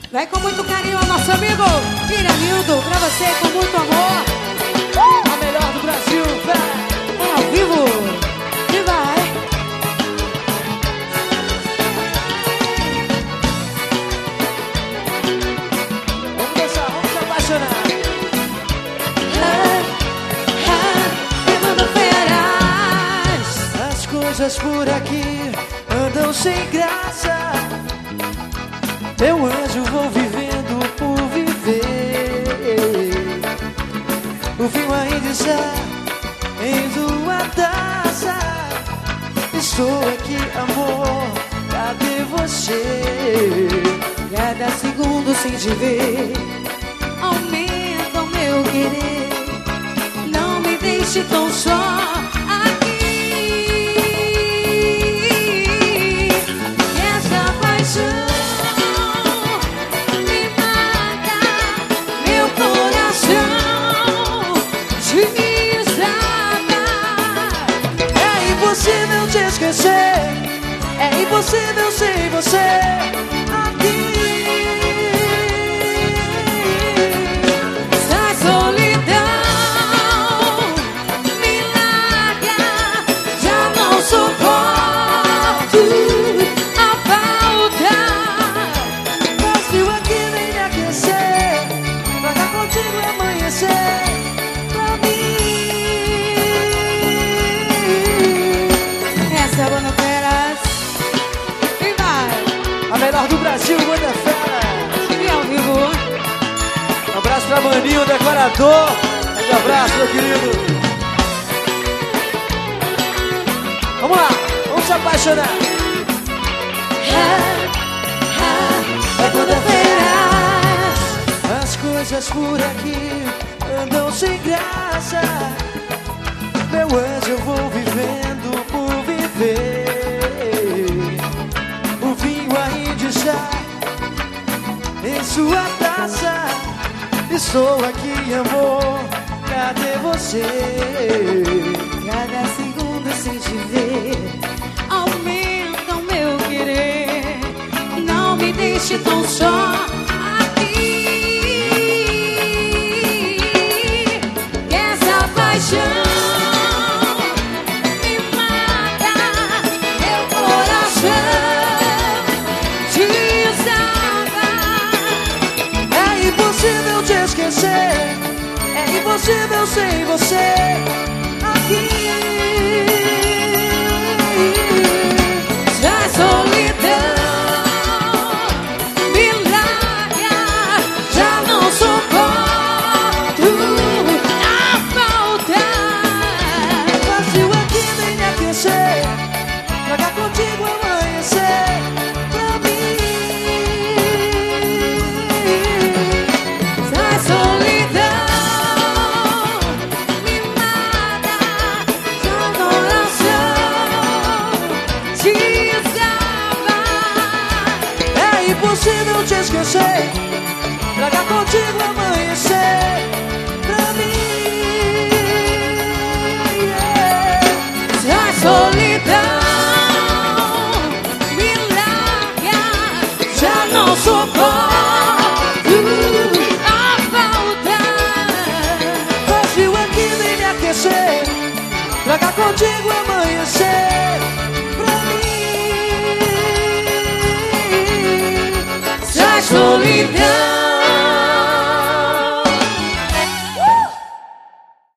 Vai com muito carinho ao nosso amigo Iranildo, pra você com muito amor. A melhor do Brasil, vai! É ao vivo e vai. Vamos dançar, vamos se apaixonar. As coisas por aqui andam sem graça. Meu anjo, vou vivendo por viver. O vinho ainda está em tua taça. Estou aqui, amor, cadê você? Cada segundo sem te ver aumenta o meu querer. Não me deixe tão só aqui. Essa paixão me mata, meu coração desata. É impossível te esquecer, é impossível sem você aqui. Essa solidão me larga, já não suporto a falta. Fácil aqui vem me aquecer, pra cá contigo amanhecer pra mim. Essa é a Banda Feras e vai. A melhor do Brasil, Banda Feras. E ao vivo. Um abraço pra Maninho, o decorador. Um abraço, meu querido. Vamos lá, vamos se apaixonar. É Banda Feras. As coisas por aqui andam sem graça. Meu anjo, eu vou vivendo por viver. O vinho ainda está em sua taça. Estou aqui, amor, cadê você? Cada segundo sem te ver aumenta o meu querer. Não me deixe tão só aqui. Essa paixão me mata, meu coração desaba. É impossível te esquecer, é impossível sem você aqui. A solidão me larga, já não suporto a falta. Fácil aqui vem me aquecer, pra cá contigo amanhecer pra mim. A solidão me mata, já o coração desaba. É impossível te esquecer, pra cá contigo amanhecer pra mim. A solidão me larga, já não suporto a falta. Fácil aqui vem me aquecer, pra cá contigo amanhecer pra mim. A solidão